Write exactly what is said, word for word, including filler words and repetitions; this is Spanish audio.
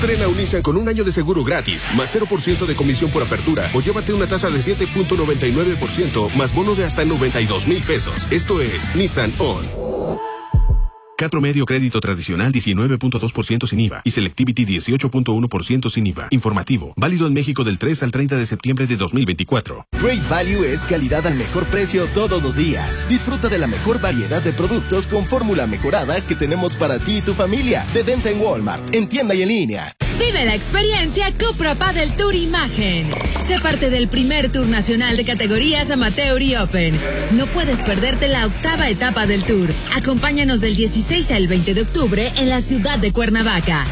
Estrena un Nissan con un año de seguro gratis, más cero por ciento de comisión por apertura, o llévate una tasa de siete punto noventa y nueve por ciento, más bono de hasta noventa y dos mil pesos. Esto es Nissan On. Cat Promedio crédito tradicional diecinueve punto dos por ciento sin I V A y Selectivity dieciocho punto uno por ciento sin I V A. Informativo. Válido en México del tres al treinta de septiembre de dos mil veinticuatro. Great Value es calidad al mejor precio todos los días. Disfruta de la mejor variedad de productos con fórmula mejorada que tenemos para ti y tu familia. De venta en Walmart, en tienda y en línea. Vive la experiencia Cupra Padel Tour Imagen. Sé parte del primer Tour Nacional de categorías Amateur y Open. No puedes perderte la octava etapa del Tour. Acompáñanos del dieciséis al veinte de octubre en la ciudad de Cuernavaca.